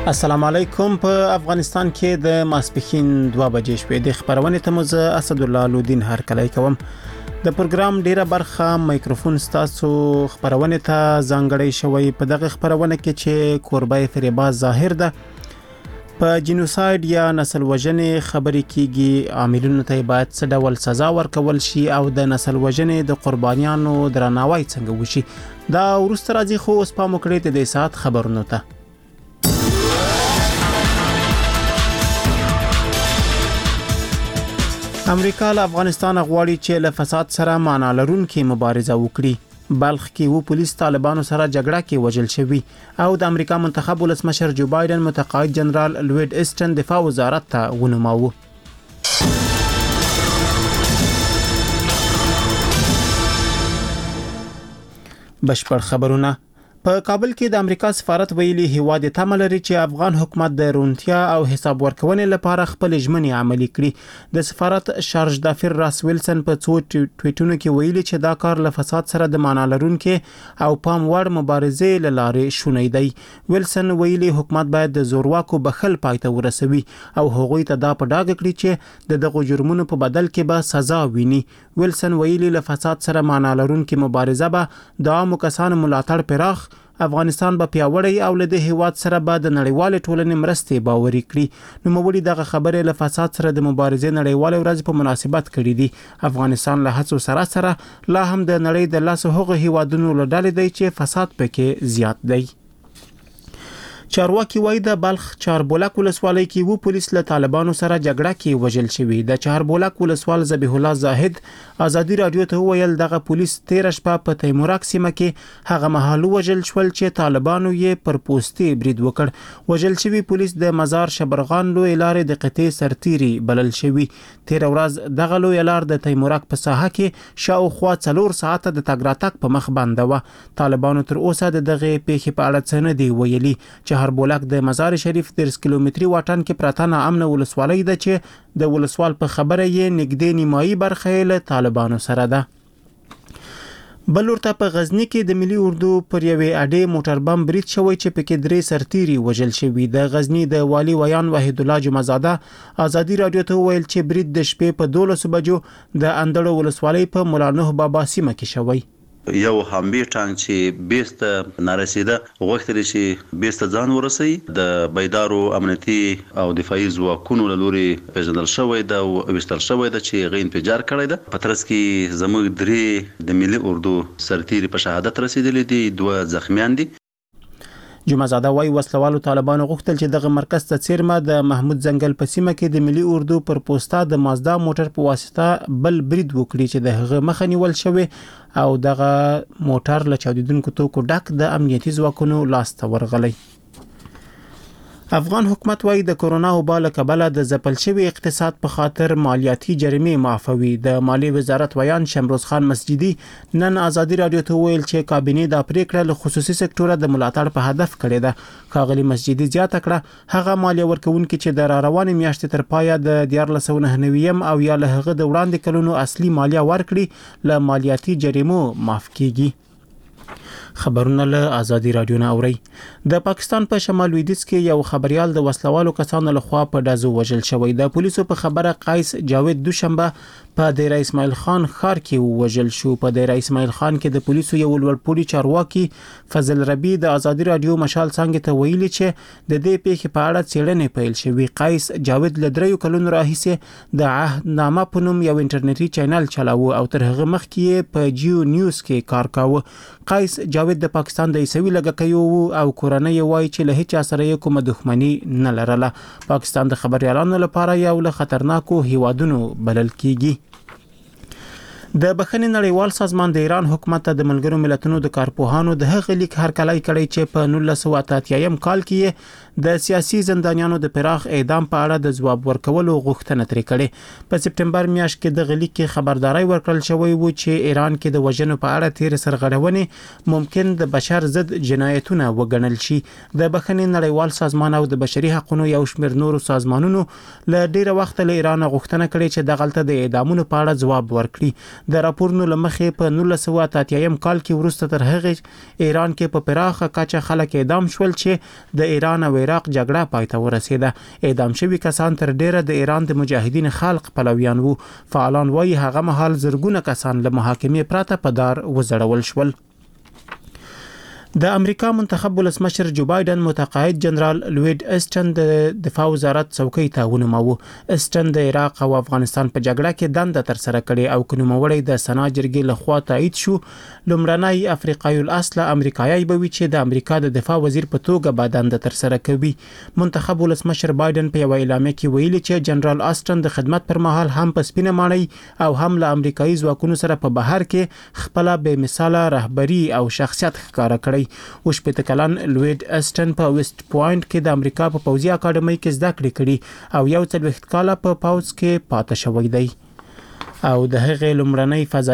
السلام علیکم. په افغانستان کې د ماسپښین 2 بجې شوې د خبرونه ته مو اسد الله لودین هر کله کوم د پروګرام ډیره برخه مایکروفون ستاسو خبرونه ته ځانګړی شوی. په دغه خبرونه کې چې کوربای فریباز ظاهر ده په جنوساید یا نسل وژنې خبرې کیږي، عاملونو ته باید څه ډول سزا ورکول شي او د نسل وژنې د قربانیانو درناوی څنګه وشي. دا ورسته راځي خو اوس په مکړې د ساعت خبرونه ته. امریکا له افغانستان غواړي چې له فساد سره معنا لرونکې مبارزه وکړي. بلخ کې و پولیس طالبانو سره جګړه کې وژل شوی او د امریکا منتخب ولسمشر جو بایدن متقاعد جنرال لوید اسټن دفاع وزارت ته ونوماوه. بشپړ خبرونه. په کابل کې د امریکا سفارت ویلي هیواد ته لري چې افغان حکومت د رونتیا او حساب ورکونې لپاره خپل ژمنې عملي کړي. د سفارت شارج دافر راس ویلسن په څو ټویټونو کې ویلي چې دا کار له فساد سره د معنا لرونکې او پام وړ مبارزې لاره شونې دی. ویلسن ویلي حکومت باید د زورواکو بخل پایته ورسوي او هغوی ته دا په ډاګه کړي چې د دغه جرمونو په بدل کې به سزا ویني. ویلسن ویلي له فساد سره معنا لرونکې مبارزه به د عامو کسانو ملاتړ پراخ، افغانستان به پیاوړی او له دې هیواد سره به د نړیوال ټولنې مرستې باوري کړي. نو موږ دغه خبره له فساد سره د مبارزې نړیوال ورځ په مناسبت کړې دي. افغانستان له هڅو سره لا هم د نړۍ د لاسو هغه هیوادونو له ډلې دی چې فساد پکې زیات دی. چارواکي وایي د بلخ چاربولک ولسوالۍ کې و پولیس له طالبانو سره جګړه کې وژل شوی. د چاربولک ولسوال ذبیح الله زاهد ازادي رادیو ته ویل دغه پولیس 13 شپه په تیمورک سیمه کې هغه مهال وژل شول چې طالبانو یې پر پوستې برید وکړ. وژل شوی پولیس د مزار شبرغان لوی لارې د قطې سرتيري بلل شوی. 13 ورځ دغه لوی لار د تیمورک په ساحه کې شاوخوا 4 ساعته د تګ راتګ په مخ بنده و. طالبانو تر اوسه دغه پیښې په اړه څه نه دی ویلي. چهاربولک د مزار شریف 30 کیلومتري واټن کې پراته ناامن ولسوالۍ ده چې د ولسوال په خبره یې نږدې نیمایي برخه له طالبانو سره ده. بلورته په غزنی کې د ملي اردو پر یوې اډې موټر بم برید شوی چې پکې 3 سرتيري وژل شوی. د غزنی د والی ویان وحید الله جمعزاده ازادي رادیو ته ویل چې برید د شپې په 12 بجو د اندړو ولسوالۍ په مولانوه بابا سیمه کې شوی. یو همبي ټانک چې بیسته نارسیده غوښتل چې بیسته ځان ورسي د بيدارو امنیتي او دفاعي ځواکونو له لوري پیژندل شوی دا او وشتل شوی دا چې غین انفجار کړی دا. پترس کې زموږ 3 د ملي اردو سرتيري په شهادت رسیدلې دي، 2 زخمیان دي. جمعزاده وايي وسلوالو طالبانو غوښتل چې دغه مرکز ته څیرمه د محمود زنګل په سیمه کې د ملي اردو پر پوسټا د مازدا موټر په واسطه بل برید وکړي چې د هغه مخه نیول شوی او دغه موټر له چاودیدونکو توکو ډک د امنیتي ځواکونو لاس ته ورغلی. افغان حکومت وايي د کورونا وبا له کبله د ځپل شوی اقتصاد په خاطر مالیاتي جریمې معافوي. د مالیې وزارت ویان شمروز خان مسجدي نن ازادي رادیو ته ویل چې کابینه د پریکړه له خصوصي سکتور د ملاتړ په هدف کړی ده. کاغلی مسجدي زیاته کړه هغه مالیه ورکونکي چې د روانې میاشتې تر پایه د 1499 او یا له هغه د وړاندې کلونو اصلي مالیه ورکړي له مالیاتي جریمو معاف کیږي. خبرونه له ازادي رادیو نه اوري. د پاکستان په شمال لویدیځ کې یو خبريال د وسلوالو کسانو لخوا په ډزو وژل شوی. د پولیسو په خبره قیس جاوید دوشنبه په دیر اسماعیل خان ښار کې وژل شو. په دیر اسماعیل خان کې د پولیسو یو لوړپوړي چارواکي فضل ربی د ازادي رادیو مشال څنګه ته ویلي چې د دې پیښې په اړه څېړنې پیل شوې. قیس جاوید له 3 کلونو راهیسې د عهدنامه په نوم یو انټرنیټي چینل چلاوه او تر هغه مخکې په جیو نیوز کې کار کاوه. قیس جاوید د پاکستان د عیسوي لږکیو او کورنۍ وایي چې له هیڅ سره یې کومه دښمنی نه لرله. پاکستان د خبريالانو لپاره یو له خطرناکو هیوادونو بلل کیږي. د بخښنې نړیوال سازمان د ایران حکومت ته د ملګرو ملتونو د کارپوهانو د هغه لیک هرکلی کړی چې په 1988 کال کې د سیاسي زندانیانو د پراخ اعدام په اړه د ځواب ورکولو غوښتنه ترې کړې. په سپټمبر میاشت کې د غلیک کې خبرداري ورکړل شوې و چې ایران کې د وژنو په اړه تیر سرغړونې ممکن د بشر ضد جنایتونه وګڼل شي. د بخښنې نړیوال سازمان او د بشري حقوقو یو شمېر نورو سازمانونو له ډیره وخت له ایران غوښتنه کړې چې د غلطه د اعدامونو په اړه ځواب ورکړي. د راپورونو لمخې په 1988 کال کې وروسته تر هغه ایران کې په پراخه کچه خلک اعدام شول چې د ایران او عراق جګړه پای ته ورسېده. اعدام شوي کسان تر ډیره د ایران د مجاهدین خلق پلویان وو. فعالان وایي هغه مهال زرګونه کسان له محاکمې پرته په دار وزړول شول. د امریکا منتخب ولسمشر جو بایدن متقاعد جنرال لوید اسټن د دفاع وزارت څوکۍ ته ونوماوه. اسټن د عراق او افغانستان په جګړه کې دنده تر سره کړې او کنوموړی د سنا جرګې لخوا تایید شو. لومړنی افریقایي الاصل امریکایي به وي چې د امریکا د دفاع وزیر په توګه به دنده تر سره کوي. منتخب ولسمشر بایدن په یو اعلامیه کې ویلي چې جنرال اسټن د خدمت پر مهال هم په سپینه ماڼۍ او هم له امریکایي ځواکونو سره په بهر کې خپل بې مثاله رهبری او شخصیت ښکاره کړی. وشپته کلن لوید اسټن په ویسټ پوینټ کې د امریکا په پوځي اکاډمۍ کې زده کړې کړې او یو څلوېښت کاله په پوځ کې پاتې شوی دی او د هغې لومړنۍ فضا